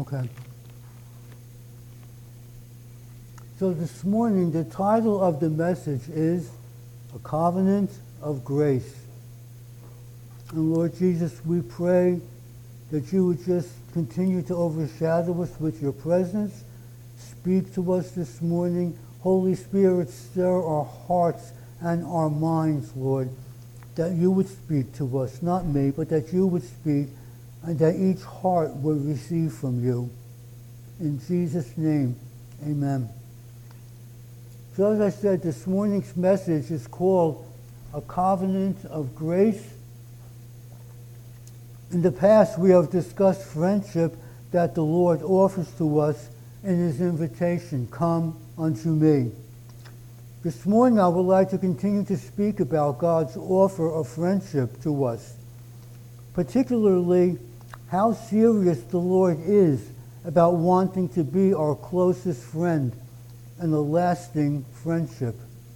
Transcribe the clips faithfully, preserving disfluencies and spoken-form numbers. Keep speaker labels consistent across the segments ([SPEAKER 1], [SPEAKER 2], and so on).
[SPEAKER 1] Okay. So this morning, the title of the message is A Covenant of Grace. And Lord Jesus, we pray that you would just continue to overshadow us with your presence. Speak to us this morning. Holy Spirit, stir our hearts and our minds, Lord, that you would speak to us, not me, but that you would speak, and that each heart would receive from you. In Jesus' name, amen. So as I said, this morning's message is called A Covenant of Grace. In the past, we have discussed friendship that the Lord offers to us in his invitation, come unto me. This morning, I would like to continue to speak about God's offer of friendship to us, particularly how serious the Lord is about wanting to be our closest friend and a lasting friendship.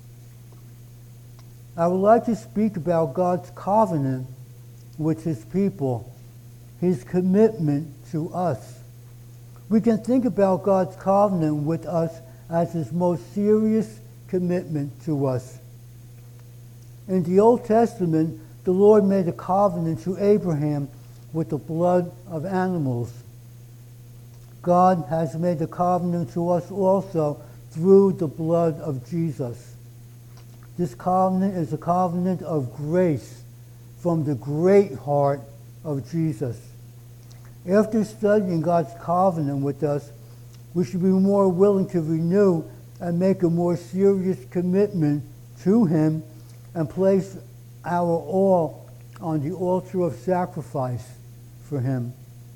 [SPEAKER 1] I would like to speak about God's covenant with his people, his commitment to us. We can think about God's covenant with us as his most serious commitment to us. In the Old Testament, the Lord made a covenant to Abraham with the blood of animals. God has made a covenant to us also through the blood of Jesus. This covenant is a covenant of grace from the great heart of Jesus. After studying God's covenant with us, we should be more willing to renew and make a more serious commitment to him and place our all on the altar of sacrifice for him.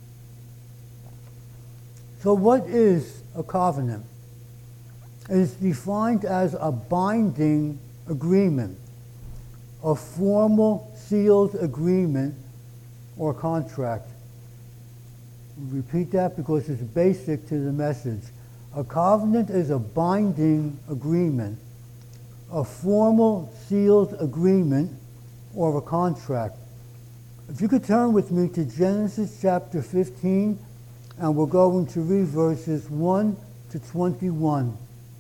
[SPEAKER 1] So what is a covenant? It is defined as a binding agreement, a formal sealed agreement or contract. Repeat that because it's basic to the message. A covenant is a binding agreement, a formal sealed agreement, or a contract. If you could turn with me to Genesis chapter fifteen, and we're going to read verses one to twenty-one.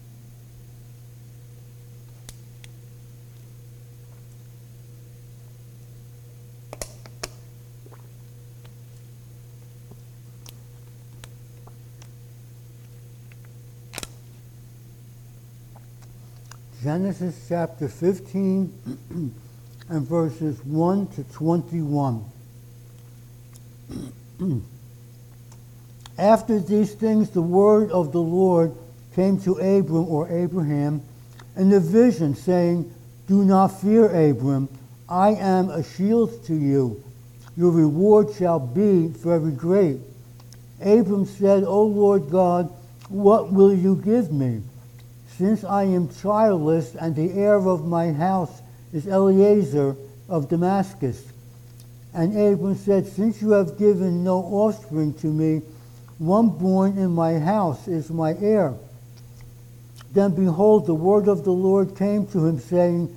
[SPEAKER 1] Genesis chapter fifteen and verses one to twenty-one. After these things, the word of the Lord came to Abram, or Abraham, in a vision, saying, Do not fear, Abram. I am a shield to you. Your reward shall be very great. Abram said, O Lord God, what will you give me? Since I am childless, and the heir of my house is Eliezer of Damascus. And Abram said, Since you have given no offspring to me, one born in my house is my heir. Then behold, the word of the Lord came to him, saying,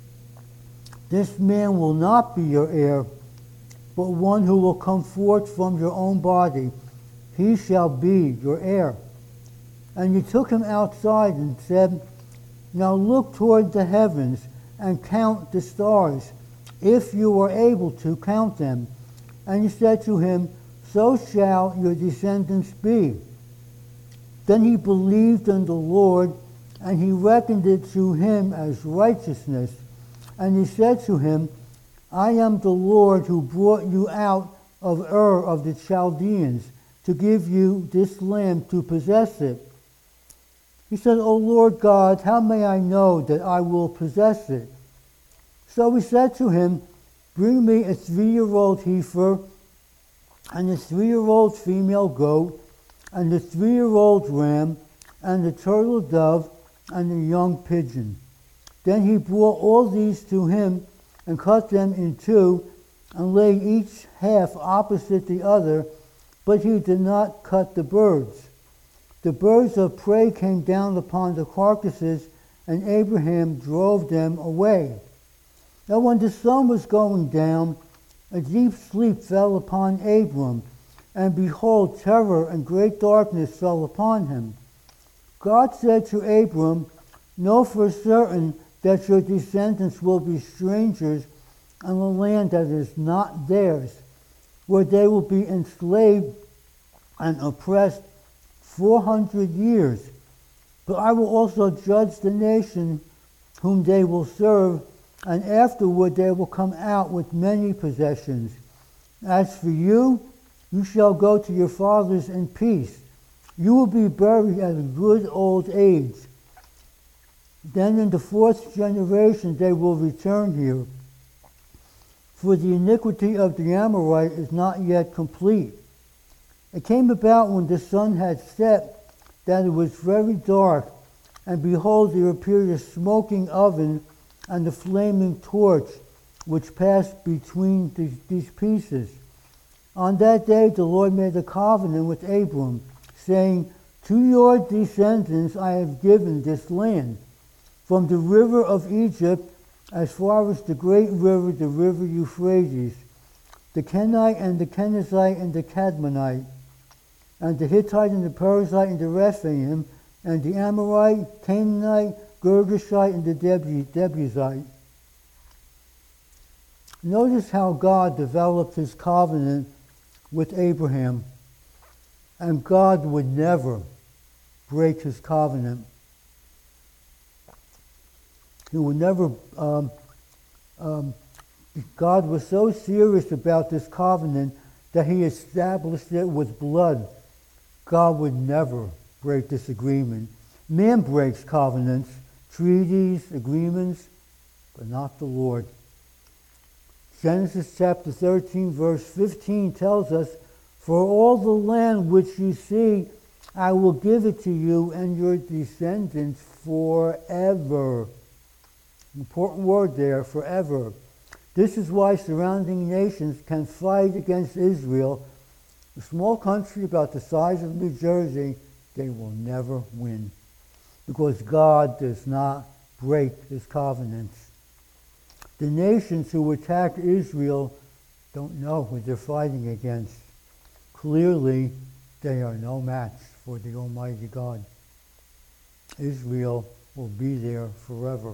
[SPEAKER 1] This man will not be your heir, but one who will come forth from your own body. He shall be your heir. And he took him outside and said, Now look toward the heavens and count the stars, if you are able to count them. And he said to him, So shall your descendants be. Then he believed in the Lord, and he reckoned it to him as righteousness. And he said to him, I am the Lord who brought you out of Ur of the Chaldeans to give you this land to possess it. He said, O Lord God, how may I know that I will possess it? So he said to him, Bring me a three-year-old heifer, and a three-year-old female goat, and a three-year-old ram, and a turtle dove, and a young pigeon. Then he brought all these to him, and cut them in two, and laid each half opposite the other, but he did not cut the birds. The birds of prey came down upon the carcasses, and Abraham drove them away. Now when the sun was going down, a deep sleep fell upon Abram. and behold, terror and great darkness fell upon him. God said to Abram, know for certain that your descendants will be strangers on a land that is not theirs, where they will be enslaved and oppressed four hundred years. But I will also judge the nation whom they will serve, and afterward they will come out with many possessions. As for you, you shall go to your fathers in peace. You will be buried at a good old age. Then in the fourth generation they will return here. For the iniquity of the Amorite is not yet complete. It came about when the sun had set that it was very dark, and behold, there appeared a smoking oven and a flaming torch, which passed between these, these pieces. On that day the Lord made a covenant with Abram, saying, to your descendants I have given this land, from the river of Egypt as far as the great river, the river Euphrates, the Kenite and the Kenizzite and the Cadmonite, and the Hittite and the Perizzite and the Rephaim, and the Amorite, Canaanite, Girgashite, and the Jebusite. Notice how God developed his covenant with Abraham, and God would never break his covenant. He would never, um, um, God was so serious about this covenant that he established it with blood. God would never break this agreement. Man breaks covenants, treaties, agreements, but not the Lord. Genesis chapter thirteen, verse fifteen tells us, for all the land which you see, I will give it to you and your descendants forever. Important word there, forever. This is why surrounding nations can fight against Israel. A small country about the size of New Jersey, they will never win, because God does not break his covenants. The nations who attack Israel don't know who they're fighting against. Clearly, they are no match for the Almighty God. Israel will be there forever.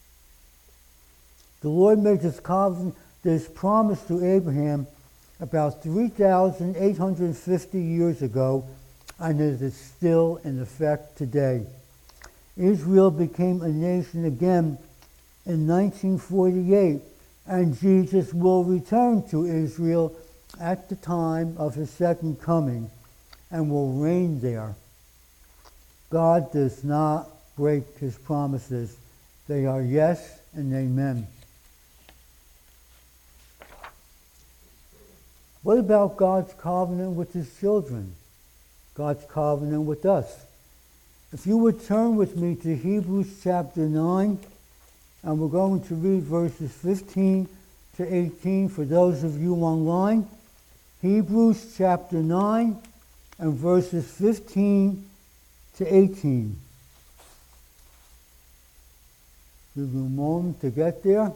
[SPEAKER 1] The Lord made this covenant, this promise to Abraham about three thousand eight hundred fifty years ago, and it is still in effect today. Israel became a nation again in nineteen forty-eight, and Jesus will return to Israel at the time of his second coming and will reign there. God does not break his promises. They are yes and amen. What about God's covenant with his children? God's covenant with us? If you would turn with me to Hebrews chapter nine, and we're going to read verses fifteen to eighteen for those of you online. Hebrews chapter nine and verses fifteen to eighteen. Give you a moment to get there.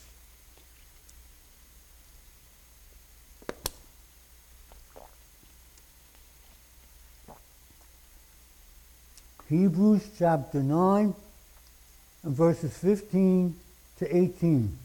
[SPEAKER 1] Hebrews chapter nine and verses fifteen to eighteen.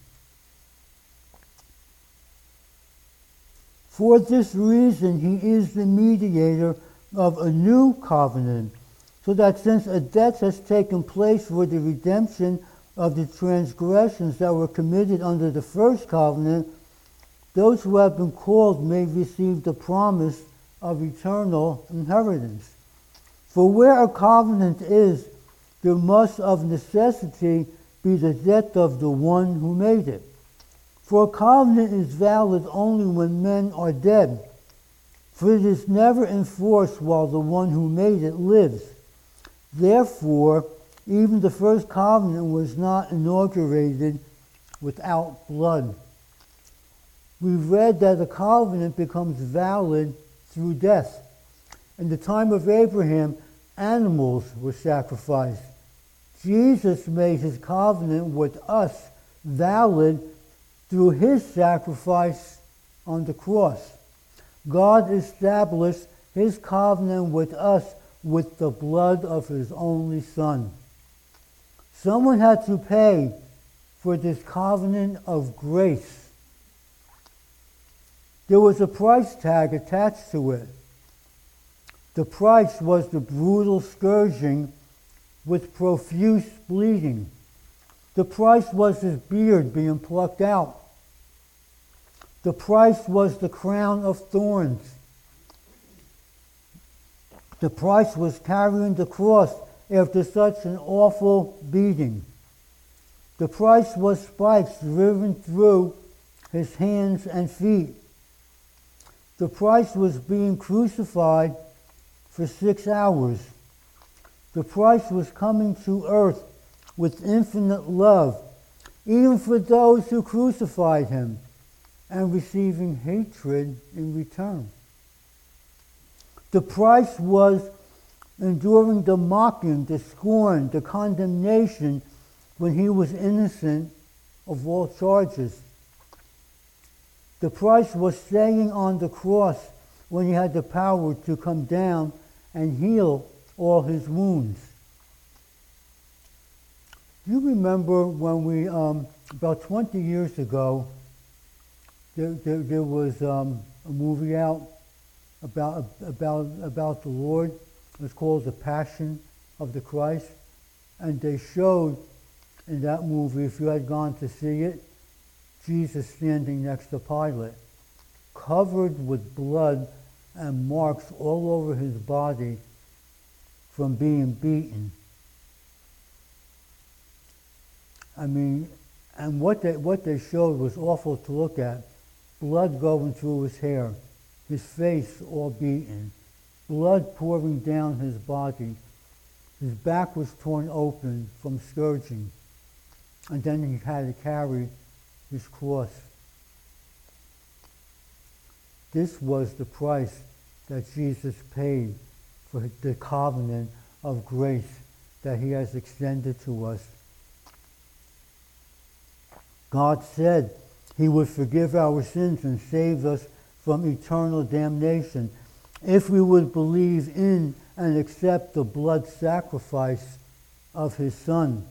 [SPEAKER 1] For this reason he is the mediator of a new covenant, so that since a debt has taken place for the redemption of the transgressions that were committed under the first covenant, those who have been called may receive the promise of eternal inheritance. For where a covenant is, there must of necessity be the death of the one who made it. For a covenant is valid only when men are dead, for it is never enforced while the one who made it lives. Therefore, even the first covenant was not inaugurated without blood. We read that a covenant becomes valid through death. In the time of Abraham, animals were sacrificed. Jesus made his covenant with us valid through his sacrifice on the cross. God established his covenant with us with the blood of his only Son. Someone had to pay for this covenant of grace. There was a price tag attached to it. The price was the brutal scourging with profuse bleeding. The price was his beard being plucked out. The price was the crown of thorns. The price was carrying the cross after such an awful beating. The price was spikes driven through his hands and feet. The price was being crucified for six hours. The price was coming to earth with infinite love, even for those who crucified him, and receiving hatred in return. The price was enduring the mocking, the scorn, the condemnation when he was innocent of all charges. The price was staying on the cross when he had the power to come down and heal all his wounds. Do you remember when we, um, about twenty years ago, there, there, there was um, a movie out about, about, about the Lord? It was called The Passion of the Christ. And they showed in that movie, if you had gone to see it, Jesus standing next to Pilate, covered with blood and marks all over his body from being beaten. I mean, and what they, what they showed was awful to look at. Blood going through his hair, his face all beaten, blood pouring down his body. His back was torn open from scourging, and then he had to carry his cross. This was the price that Jesus paid for the covenant of grace that he has extended to us. God said he would forgive our sins and save us from eternal damnation if we would believe in and accept the blood sacrifice of his Son.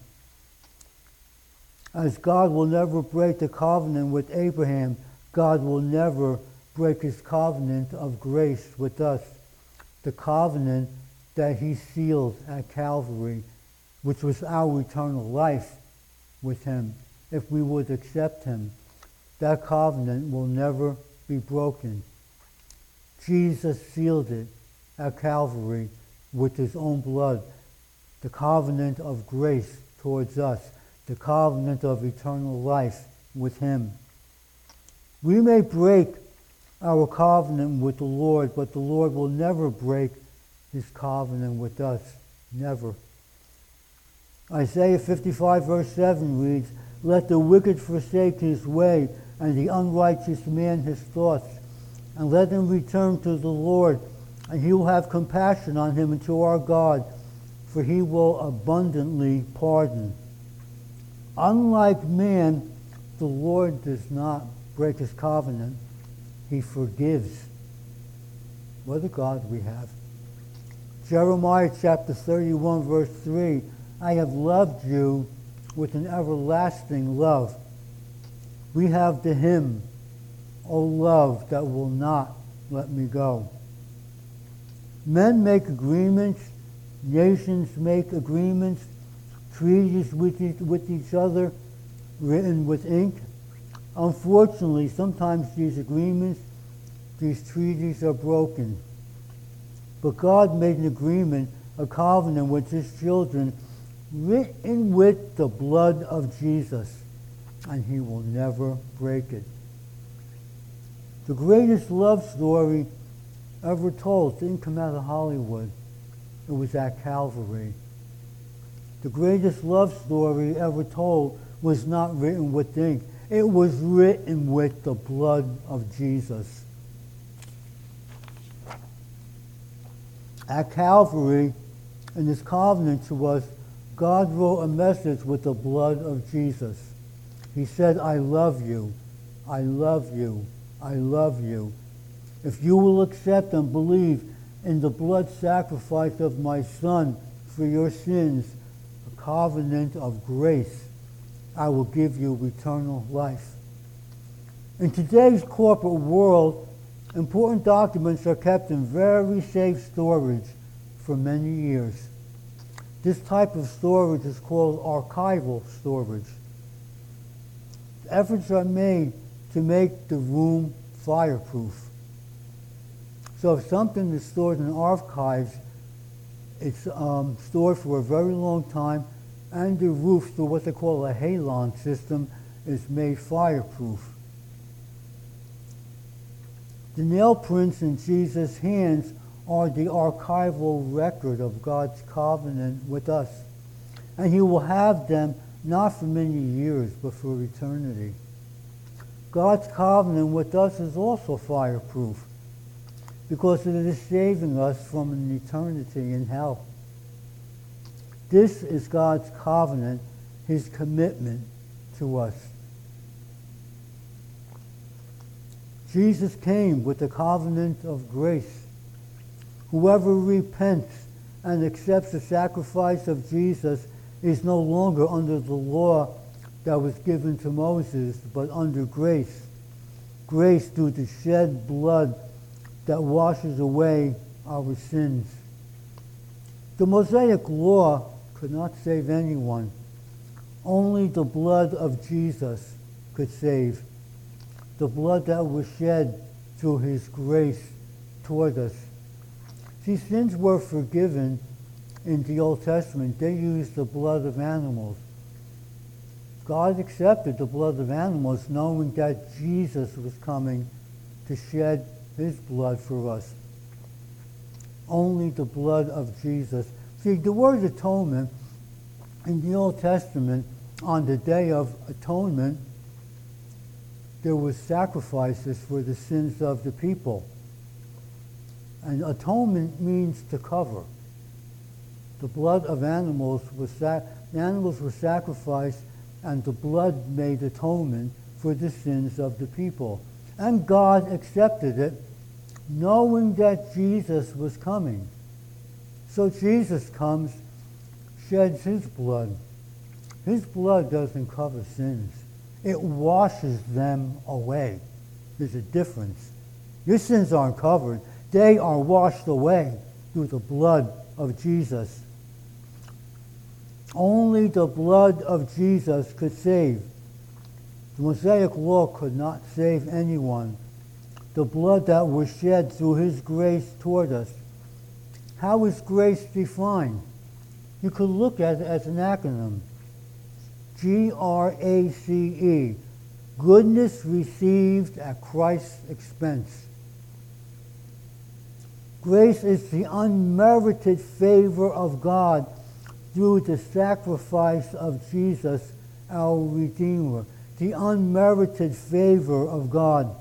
[SPEAKER 1] As God will never break the covenant with Abraham, God will never break his covenant of grace with us, the covenant that he sealed at Calvary, which was our eternal life with him. If we would accept him, that covenant will never be broken. Jesus sealed it at Calvary with his own blood, the covenant of grace towards us, the covenant of eternal life with him. We may break our covenant with the Lord, but the Lord will never break his covenant with us. Never. Isaiah fifty-five verse seven reads, "Let the wicked forsake his way, and the unrighteous man his thoughts, and let him return to the Lord, and he will have compassion on him and to our God, for he will abundantly pardon." Unlike man, the Lord does not break his covenant. He forgives. What a God we have. Jeremiah chapter thirty-one verse three, "I have loved you with an everlasting love." We have the hymn, "O love that will not let me go." Men make agreements, nations make agreements, treaties with each, with each other, written with ink. Unfortunately, sometimes these agreements, these treaties are broken. But God made an agreement, a covenant with his children, written with the blood of Jesus, and he will never break it. The greatest love story ever told didn't come out of Hollywood. It was at Calvary. The greatest love story ever told was not written with ink. It was written with the blood of Jesus. At Calvary, in his covenant to us, God wrote a message with the blood of Jesus. He said, "I love you, I love you, I love you." if you will accept and believe in the blood sacrifice of my Son for your sins, a covenant of grace, I will give you eternal life. In today's corporate world, important documents are kept in very safe storage for many years. This type of storage is called archival storage. Efforts are made to make the room fireproof. So if something is stored in archives, it's um, stored for a very long time, and the roof, through what they call a halon system, is made fireproof. The nail prints in Jesus' hands are the archival record of God's covenant with us. And he will have them not for many years, but for eternity. God's covenant with us is also fireproof, because it is saving us from an eternity in hell. This is God's covenant, his commitment to us. Jesus came with the covenant of grace. Whoever repents and accepts the sacrifice of Jesus is no longer under the law that was given to Moses, but under grace. Grace through the shed blood that washes away our sins. The Mosaic law could not save anyone. Only the blood of Jesus could save. The blood that was shed through his grace toward us. See, sins were forgiven in the Old Testament. They used the blood of animals. God accepted the blood of animals, knowing that Jesus was coming to shed his blood for us. Only the blood of Jesus. See, the word atonement in the Old Testament, on the Day of Atonement, there were sacrifices for the sins of the people. And atonement means to cover. The blood of animals was sac- the animals were sacrificed, and the blood made atonement for the sins of the people. And God accepted it, knowing that Jesus was coming. So Jesus comes, sheds his blood. His blood doesn't cover sins. It washes them away. There's a difference. Your sins aren't covered. They are washed away through the blood of Jesus. Only the blood of Jesus could save. The Mosaic law could not save anyone. The blood that was shed through his grace toward us. How is grace defined? You could look at it as an acronym. G R A C E. Goodness received at Christ's expense. Grace is the unmerited favor of God through the sacrifice of Jesus, our Redeemer. The unmerited favor of God.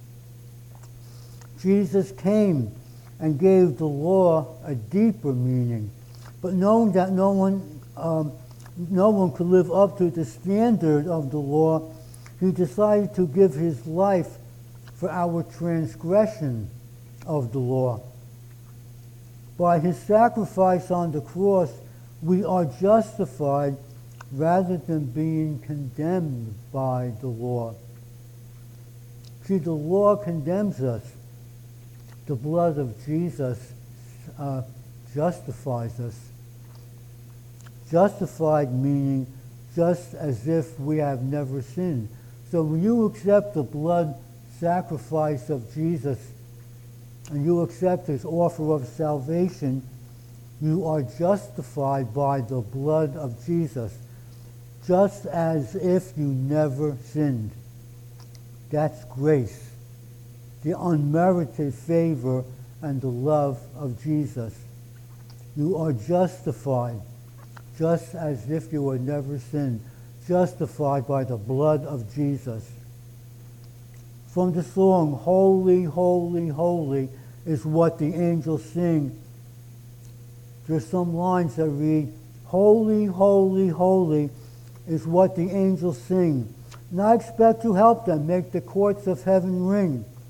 [SPEAKER 1] Jesus came and gave the law a deeper meaning. But knowing that no one, um, no one could live up to the standard of the law, he decided to give his life for our transgression of the law. By his sacrifice on the cross, we are justified rather than being condemned by the law. See, the law condemns us. The blood of Jesus uh, justifies us. Justified meaning just as if we have never sinned. So when you accept the blood sacrifice of Jesus and you accept his offer of salvation, you are justified by the blood of Jesus, just as if you never sinned. That's grace, the unmerited favor and the love of Jesus. You are justified, just as if you had never sinned, justified by the blood of Jesus. From the song, Holy, Holy, Holy, is what the angels sing. There's some lines that read, Holy, Holy, Holy is what the angels sing. And I expect to help them make the courts of heaven ring.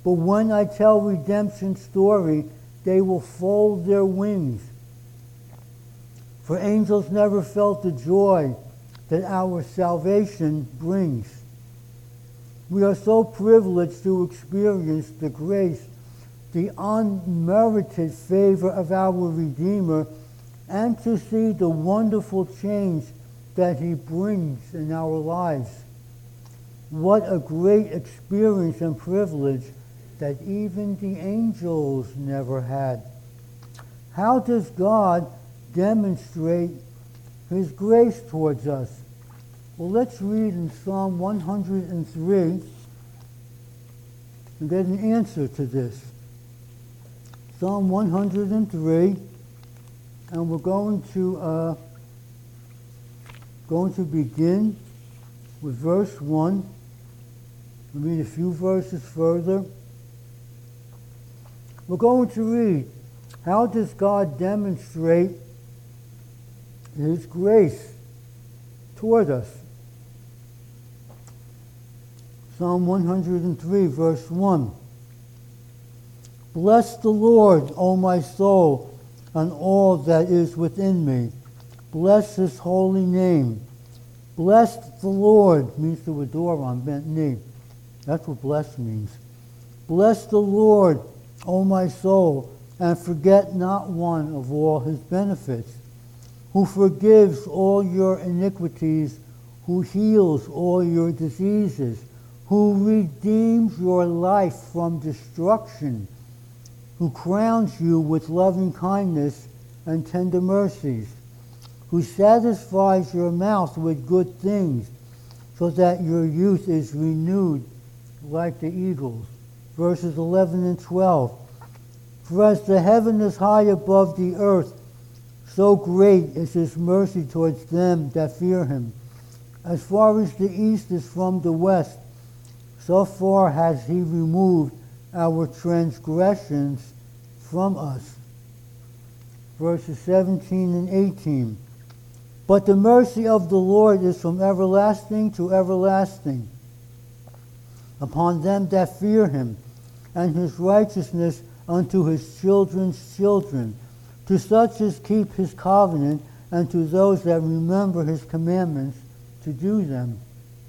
[SPEAKER 1] But when I tell redemption's story, they will fold their wings. For angels never felt the joy that our salvation brings. We are so privileged to experience the grace, the unmerited favor of our Redeemer, and to see the wonderful change that He brings in our lives. What a great experience and privilege that even the angels never had. How does God demonstrate His grace towards us? Well, let's read in Psalm one hundred three and get an answer to this. Psalm one hundred three, and we're going to uh, going to begin with verse one. We'll read a few verses further. We're going to read, how does God demonstrate His grace toward us? Psalm one hundred three, verse one. Bless the Lord, O my soul, and all that is within me. Bless His holy name. Bless the Lord means to adore on bent knee. That's what bless means. Bless the Lord, O my soul, and forget not one of all His benefits, who forgives all your iniquities, who heals all your diseases, who redeems your life from destruction, who crowns you with loving kindness and tender mercies, who satisfies your mouth with good things, so that your youth is renewed like the eagles. Verses eleven and twelve. For as the heaven is high above the earth, so great is His mercy towards them that fear Him. As far as the east is from the west, so far has He removed our transgressions from us. Verses seventeen and eighteen. But the mercy of the Lord is from everlasting to everlasting upon them that fear Him, and His righteousness unto His children's children, to such as keep His covenant, and to those that remember His commandments to do them.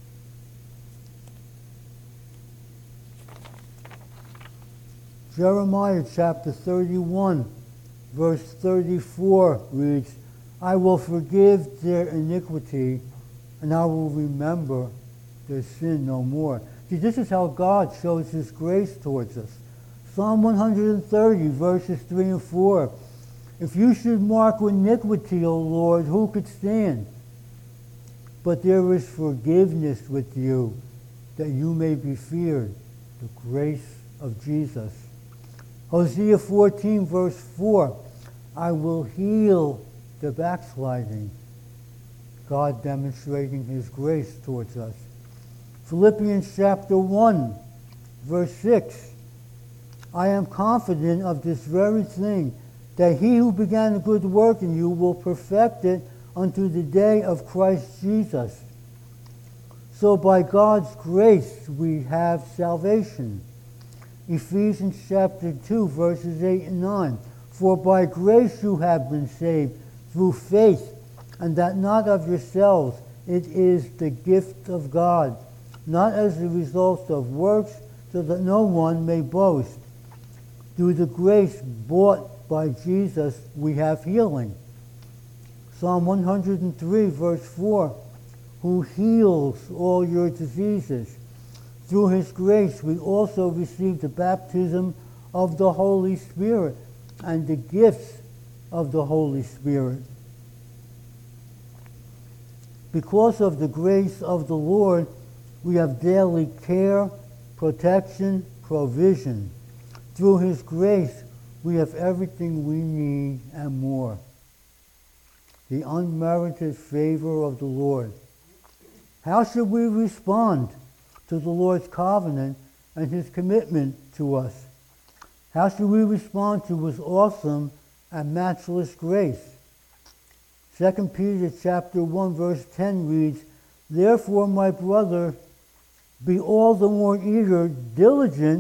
[SPEAKER 1] Jeremiah chapter thirty-one, verse thirty-four reads, I will forgive their iniquity, and I will remember their sin no more. See, this is how God shows His grace towards us. Psalm one hundred thirty, verses three and four. If you should mark iniquity, O Lord, who could stand? But there is forgiveness with you, that you may be feared, the grace of Jesus. Hosea fourteen, verse four. I will heal the backsliding. God demonstrating His grace towards us. Philippians chapter one, verse six. I am confident of this very thing, that He who began a good work in you will perfect it unto the day of Christ Jesus. So by God's grace we have salvation. Ephesians chapter two, verses eight and nine. For by grace you have been saved through faith, and that not of yourselves, it is the gift of God, not as a result of works, so that no one may boast. Through the grace bought by Jesus, we have healing. Psalm one hundred three, verse four, who heals all your diseases. Through His grace, we also receive the baptism of the Holy Spirit and the gifts of the Holy Spirit. Because of the grace of the Lord, we have daily care, protection, provision. Through His grace, we have everything we need and more. The unmerited favor of the Lord. How should we respond to the Lord's covenant and His commitment to us? How should we respond to His awesome and matchless grace? Second Peter chapter one, verse ten reads, Therefore, my brother, be all the more eager, diligent to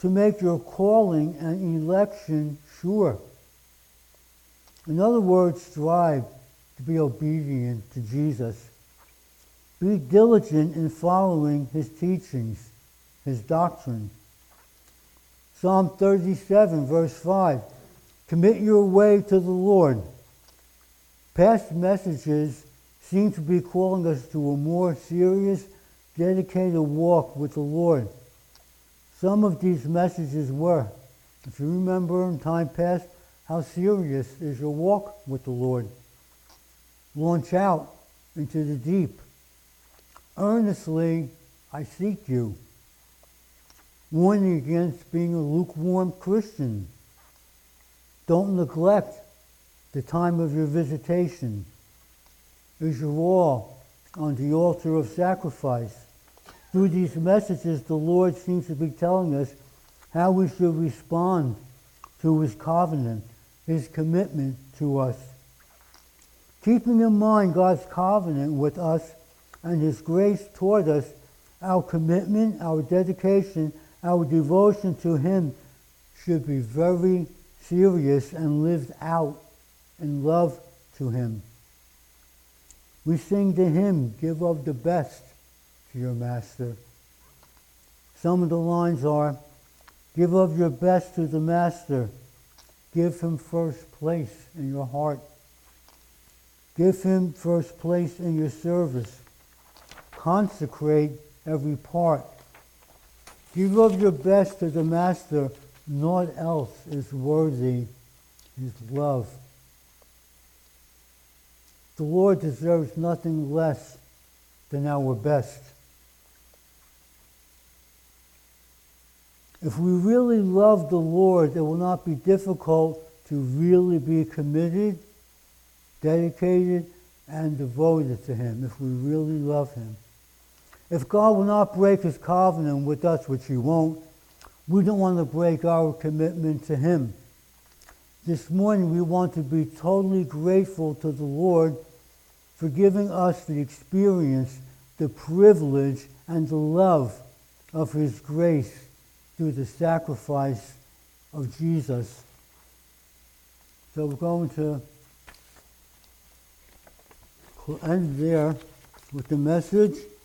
[SPEAKER 1] to make your calling and election sure. In other words, strive to be obedient to Jesus. Be diligent in following his teachings, his doctrine. Psalm thirty-seven, verse five, commit your way to the Lord. Past messages seem to be calling us to a more serious, dedicated walk with the Lord. Some of these messages were, if you remember in time past, how serious is your walk with the Lord? Launch out into the deep. Earnestly, I seek you. Warning against being a lukewarm Christian. Don't neglect the time of your visitation. Is your all on the altar of sacrifice? Through these messages, the Lord seems to be telling us how we should respond to his covenant, his commitment to us. Keeping in mind God's covenant with us and his grace toward us, our commitment, our dedication, our devotion to him should be very serious and lived out in love to him. We sing the hymn, give of the best to your master. Some of the lines are, give of your best to the master. Give him first place in your heart. Give him first place in your service. Consecrate every part. Give of your best to the master. Naught else is worthy his love. The Lord deserves nothing less than our best. If we really love the Lord, it will not be difficult to really be committed, dedicated, and devoted to him, if we really love him. If God will not break his covenant with us, which he won't, we don't want to break our commitment to him. This morning we want to be totally grateful to the Lord for giving us the experience, the privilege, and the love of his grace through the sacrifice of Jesus. So we're going to end there with the message.